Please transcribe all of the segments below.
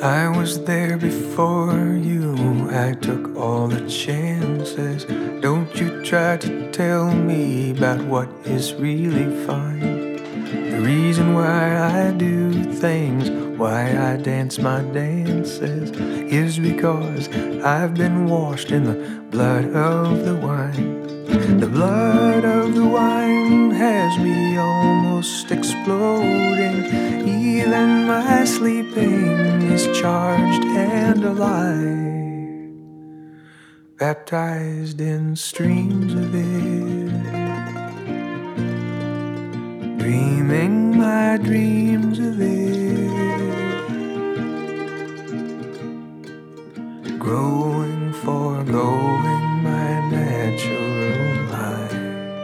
I was there before you, I took all the chances. Don't you try to tell me about what is really fine. The reason why I do things, why I dance my dances, is because I've been washed in the blood of the wine. The blood of the wine has me almost exploding. Even my sleeping is charged and alive, baptized in streams of it, dreaming my dreams of it, growing, foregoing my natural high.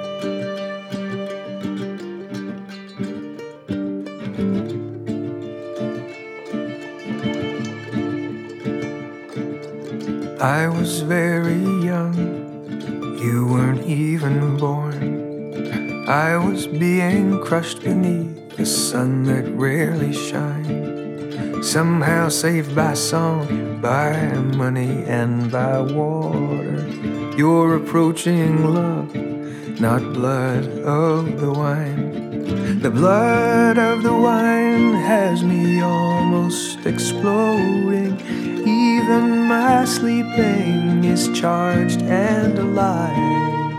I was very young, you weren't even born. I was being crushed beneath the sun that rarely shines. Somehow saved by song, by money and by water. You're approaching love, not blood of the wine. The blood of the wine has me almost exploding. Even my sleeping is charged and alive,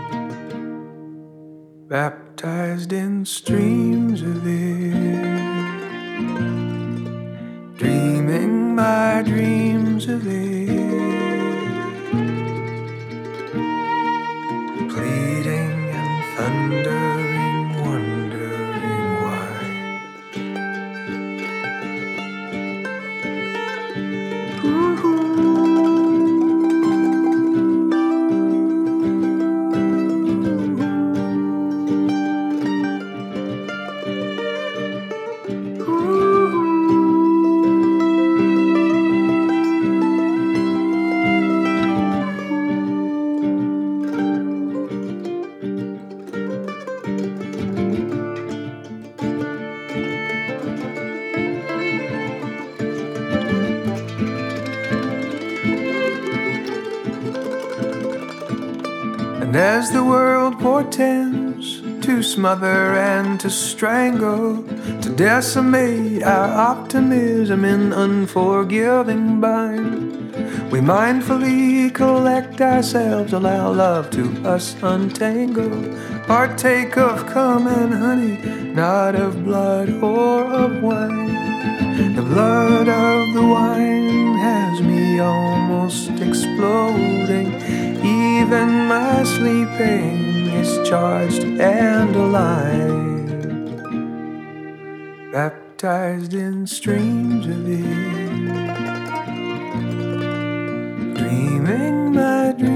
baptized in streams of it, dreaming my dreams of it, pleading and thundering, wondering why. And as the world portends to smother and to strangle, to decimate our optimism in unforgiving bind, we mindfully collect ourselves, allow love to us untangle, partake of cum and honey, not of blood or of wine. The blood of the wine has me almost exploding. Even my sleeping is charged and alive, baptized in streams of it, dreaming my dreams.